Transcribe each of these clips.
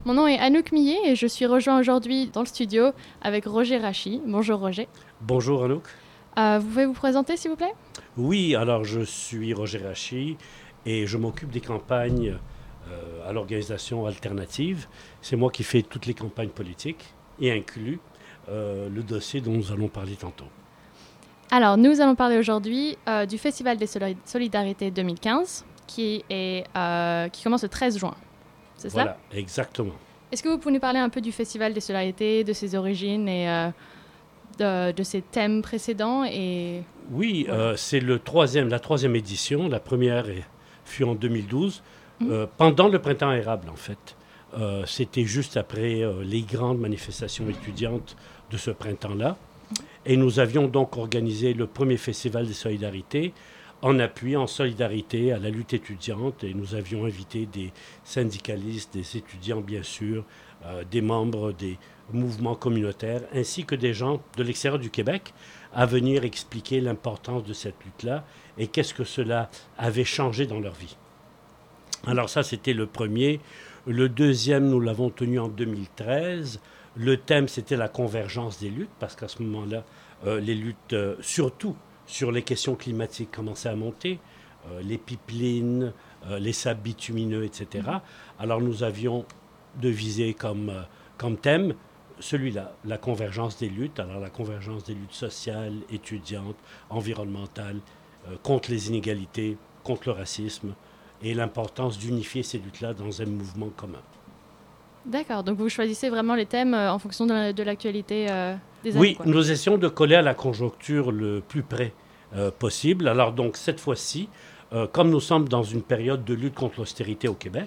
Mon nom est Anouk Millet et je suis rejoint aujourd'hui dans le studio avec Roger Rachi. Bonjour Roger. Bonjour Anouk. Vous pouvez vous présenter s'il vous plaît? Oui, alors je suis Roger Rachi et je m'occupe des campagnes à l'organisation alternative. C'est moi qui fais toutes les campagnes politiques et inclus le dossier dont nous allons parler tantôt. Alors nous allons parler aujourd'hui du Festival des Solidarités 2015 qui commence le 13 juin. C'est ça? Voilà, exactement. Est-ce que vous pouvez nous parler un peu du Festival des Solidarités, de ses origines et de ses thèmes précédents Oui, voilà. c'est la troisième édition. La première fut en 2012, Mhm. pendant le printemps érable en fait. C'était juste après les grandes manifestations étudiantes de ce printemps-là. Et nous avions donc organisé le premier festival des solidarités en appui, en solidarité à la lutte étudiante. Et nous avions invité des syndicalistes, des étudiants bien sûr, des membres des mouvements communautaires, ainsi que des gens de l'extérieur du Québec à venir expliquer l'importance de cette lutte-là et qu'est-ce que cela avait changé dans leur vie. Alors ça, c'était le premier. Le deuxième, nous l'avons tenu en 2013. Le thème, c'était la convergence des luttes, parce qu'à ce moment-là, les luttes, surtout sur les questions climatiques, commençaient à monter. Les pipelines, les sables bitumineux, etc. Alors nous avions devisé comme thème celui-là, la convergence des luttes. Alors la convergence des luttes sociales, étudiantes, environnementales, contre les inégalités, contre le racisme, et l'importance d'unifier ces luttes-là dans un mouvement commun. D'accord, donc vous choisissez vraiment les thèmes en fonction de l'actualité des années, Oui, quoi. nous essayons de coller à la conjoncture le plus près possible. Alors donc cette fois-ci, comme nous sommes dans une période de lutte contre l'austérité au Québec,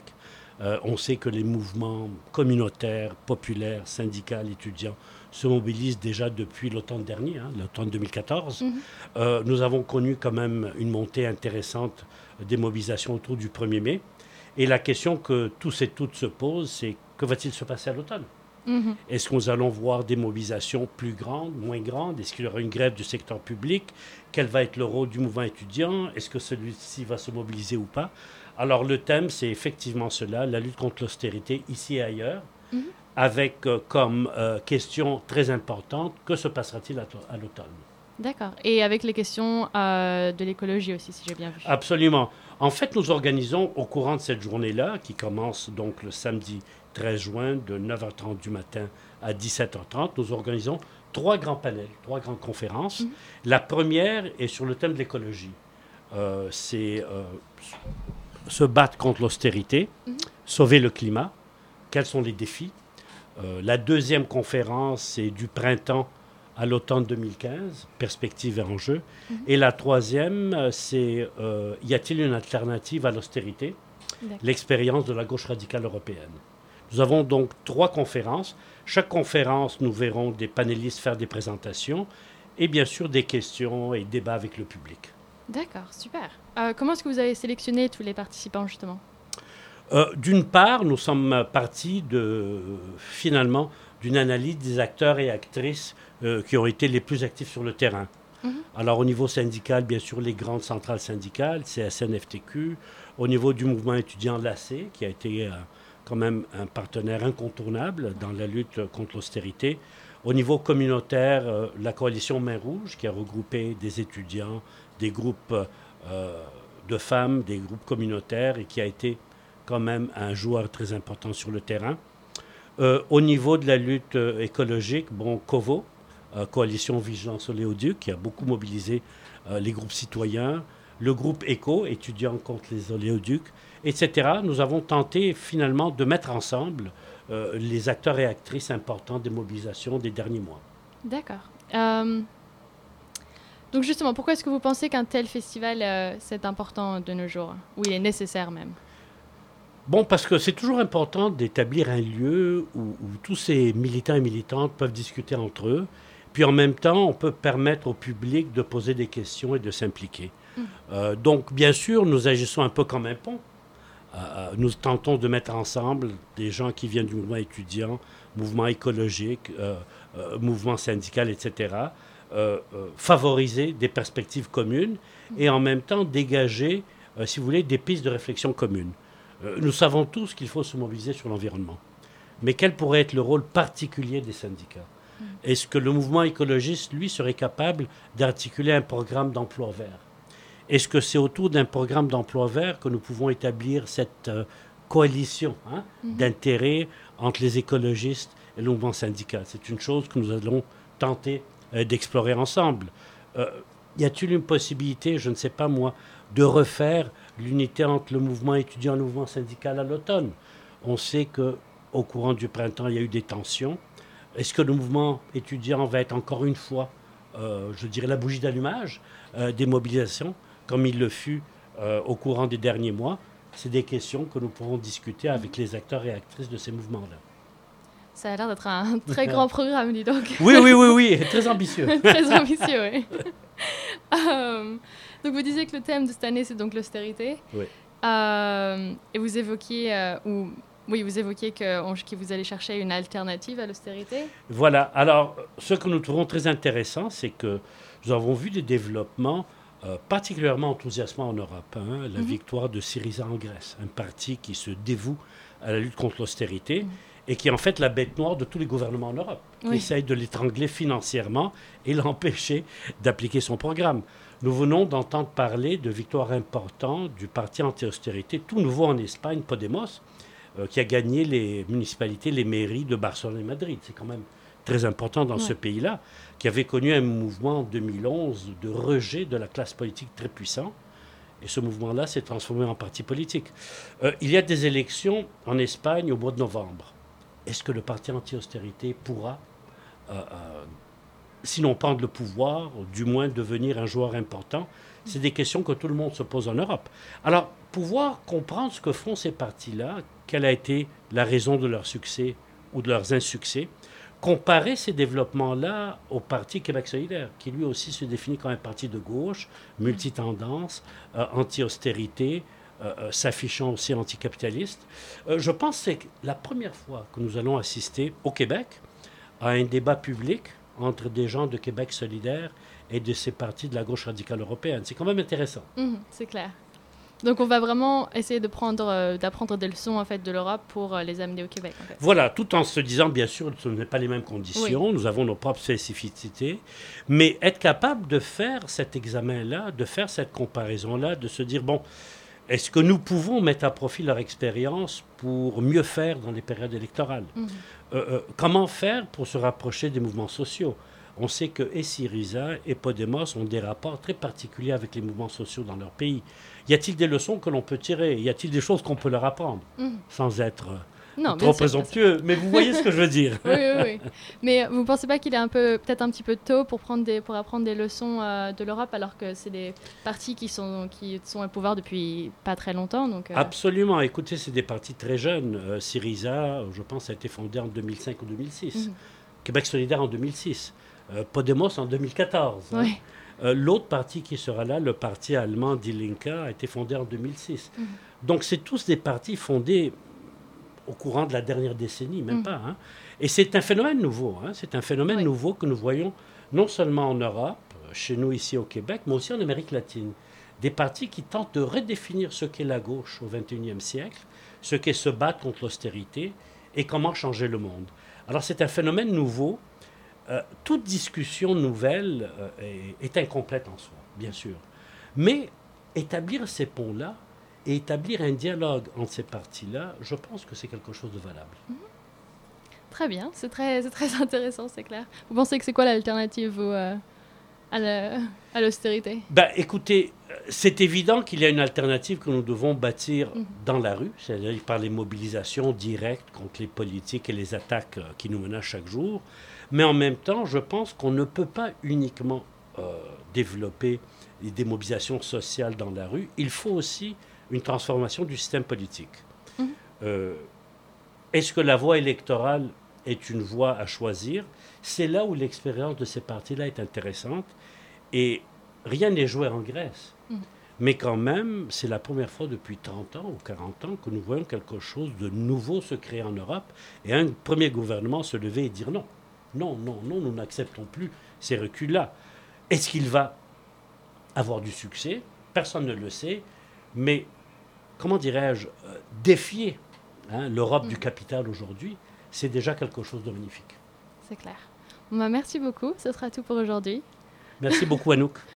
on sait que les mouvements communautaires, populaires, syndicaux, étudiants se mobilisent déjà depuis l'automne dernier, l'automne 2014. Mhm. Nous avons connu quand même une montée intéressante des mobilisations autour du 1er mai. Et la question que tous et toutes se posent, c'est que va-t-il se passer à l'automne? Mhm. Est-ce que nous allons voir des mobilisations plus grandes, moins grandes? Est-ce qu'il y aura une grève du secteur public? Quel va être le rôle du mouvement étudiant? Est-ce que celui-ci va se mobiliser ou pas? Alors le thème, c'est effectivement cela, la lutte contre l'austérité ici et ailleurs, Mhm. avec comme question très importante, que se passera-t-il à l'automne? D'accord. Et avec les questions de l'écologie aussi, si j'ai bien vu. Absolument. En fait, nous organisons au courant de cette journée-là, qui commence donc le samedi 13 juin de 9h30 du matin à 17h30, nous organisons trois grands panels, trois grandes conférences. Mhm. La première est sur le thème de l'écologie. C'est se battre contre l'austérité, Mhm. sauver le climat, quels sont les défis. La deuxième conférence, c'est du printemps à l'automne 2015, perspectives et enjeux. Mhm. Et la troisième, c'est y a-t-il une alternative à l'austérité? D'accord. L'expérience de la gauche radicale européenne. Nous avons donc trois conférences. Chaque conférence, nous verrons des panélistes faire des présentations et bien sûr des questions et débats avec le public. D'accord, super. Comment est-ce que vous avez sélectionné tous les participants justement? D'une part, nous sommes partis finalement d'une analyse des acteurs et actrices qui ont été les plus actifs sur le terrain. Mhm. Alors au niveau syndical, bien sûr, les grandes centrales syndicales, CSN, FTQ. Au niveau du mouvement étudiant, l'AC, qui a été quand même un partenaire incontournable dans la lutte contre l'austérité. Au niveau communautaire, la coalition Main Rouge, qui a regroupé des étudiants, des groupes de femmes, des groupes communautaires, et qui a été quand même un joueur très important sur le terrain. Au niveau de la lutte écologique, bon, COVO, Coalition Vigilance Oléoduc, qui a beaucoup mobilisé les groupes citoyens, le groupe ECO, étudiants contre les oléoducs, etc. Nous avons tenté finalement de mettre ensemble les acteurs et actrices importants des mobilisations des derniers mois. D'accord. Donc justement, pourquoi est-ce que vous pensez qu'un tel festival c'est important de nos jours, ou il est nécessaire même? Bon, parce que c'est toujours important d'établir un lieu où tous ces militants et militantes peuvent discuter entre eux. Puis en même temps, on peut permettre au public de poser des questions et de s'impliquer. Mm. Donc, bien sûr, nous agissons un peu comme un pont. Nous tentons de mettre ensemble des gens qui viennent du mouvement étudiant, mouvement écologique, mouvement syndical, etc. Favoriser des perspectives communes et en même temps dégager, si vous voulez, des pistes de réflexion communes. Nous savons tous qu'il faut se mobiliser sur l'environnement. mais quel pourrait être le rôle particulier des syndicats? Est-ce que le mouvement écologiste, lui, serait capable d'articuler un programme d'emploi vert? Est-ce que c'est autour d'un programme d'emploi vert que nous pouvons établir cette coalition d'intérêts entre les écologistes et le mouvement syndical? C'est une chose que nous allons tenter d'explorer ensemble. Y a-t-il une possibilité, je ne sais pas moi, de refaire l'unité entre le mouvement étudiant et le mouvement syndical à l'automne? On sait qu'au courant du printemps, il y a eu des tensions. Est-ce que le mouvement étudiant va être encore une fois, je dirais, la bougie d'allumage des mobilisations, comme il le fut au courant des derniers mois? C'est des questions que nous pourrons discuter avec les acteurs et actrices de ces mouvements-là. Ça a l'air d'être un très grand programme, dis donc. Oui, très ambitieux. Très ambitieux, oui. Donc vous disiez que le thème de cette année, c'est donc l'austérité. Oui. Et vous évoquiez, vous évoquiez que vous allez chercher une alternative à l'austérité. Voilà. Alors, ce que nous trouvons très intéressant, c'est que nous avons vu des développements particulièrement enthousiasmants en Europe. La victoire de Syriza en Grèce, un parti qui se dévoue à la lutte contre l'austérité et qui est en fait la bête noire de tous les gouvernements en Europe, qui essayent de l'étrangler financièrement et l'empêcher d'appliquer son programme. Nous venons d'entendre parler de victoires importantes du parti anti-austérité, tout nouveau en Espagne, Podemos, qui a gagné les municipalités, les mairies de Barcelone et Madrid. C'est quand même très important dans ce pays-là, qui avait connu un mouvement en 2011 de rejet de la classe politique très puissant. Et ce mouvement-là s'est transformé en parti politique. Il y a des élections en Espagne au mois de novembre. Est-ce que le parti anti-austérité pourra, sinon prendre le pouvoir, du moins devenir un joueur important? C'est des questions que tout le monde se pose en Europe. Alors, pouvoir comprendre ce que font ces partis-là, quelle a été la raison de leur succès ou de leurs insuccès, comparer ces développements-là au parti Québec solidaire, qui lui aussi se définit comme un parti de gauche, multitendance, anti-austérité, s'affichant aussi anticapitaliste. Je pense que c'est la première fois que nous allons assister au Québec à un débat public entre des gens de Québec solidaire et de ces partis de la gauche radicale européenne. C'est quand même intéressant. C'est clair. Donc on va vraiment essayer d'apprendre des leçons en fait, de l'Europe pour les amener au Québec. En fait. Voilà, tout en se disant, bien sûr, ce n'est pas les mêmes conditions, nous avons nos propres spécificités, mais être capable de faire cet examen-là, de faire cette comparaison-là, de se dire, bon, est-ce que nous pouvons mettre à profit leur expérience pour mieux faire dans les périodes électorales? Comment faire pour se rapprocher des mouvements sociaux? On sait que et Syriza et Podemos ont des rapports très particuliers avec les mouvements sociaux dans leur pays. Y a-t-il des leçons que l'on peut tirer? Y a-t-il des choses qu'on peut leur apprendre sans être trop présomptueux? Mais vous voyez ce que je veux dire. Oui. Mais vous ne pensez pas qu'il est peut-être un petit peu tôt pour apprendre des leçons de l'Europe alors que c'est des partis qui sont au pouvoir depuis pas très longtemps Absolument. Écoutez, c'est des partis très jeunes. Syriza, je pense, a été fondé en 2005 ou 2006. Québec solidaire en 2006. Podemos en 2014. Oui. L'autre parti qui sera là, le parti allemand Die Linke, a été fondé en 2006. Donc, c'est tous des partis fondés au courant de la dernière décennie, même pas. Et c'est un phénomène nouveau. C'est un phénomène nouveau que nous voyons non seulement en Europe, chez nous ici au Québec, mais aussi en Amérique latine. Des partis qui tentent de redéfinir ce qu'est la gauche au XXIe siècle, ce qu'est se battre contre l'austérité et comment changer le monde. Alors, c'est un phénomène nouveau. Toute discussion nouvelle est incomplète en soi, bien sûr. Mais établir ces ponts-là et établir un dialogue entre ces partis-là, je pense que c'est quelque chose de valable. Très bien, c'est très intéressant, c'est clair. Vous pensez que c'est quoi l'alternative à l'austérité? Écoutez, c'est évident qu'il y a une alternative que nous devons bâtir dans la rue, c'est-à-dire par les mobilisations directes contre les politiques et les attaques qui nous menacent chaque jour. Mais en même temps, je pense qu'on ne peut pas uniquement développer des mobilisations sociales dans la rue. Il faut aussi une transformation du système politique. Est-ce que la voie électorale est une voie à choisir? C'est là où l'expérience de ces partis-là est intéressante. Et rien n'est joué en Grèce. Mais quand même, c'est la première fois depuis 30 ans ou 40 ans que nous voyons quelque chose de nouveau se créer en Europe et un premier gouvernement se lever et dire non. Non, nous n'acceptons plus ces reculs-là. Est-ce qu'il va avoir du succès? Personne ne le sait. Mais, comment dirais-je, défier l'Europe du capital aujourd'hui, c'est déjà quelque chose de magnifique. C'est clair. Bon, bah, merci beaucoup, ce sera tout pour aujourd'hui. Merci beaucoup Anouk.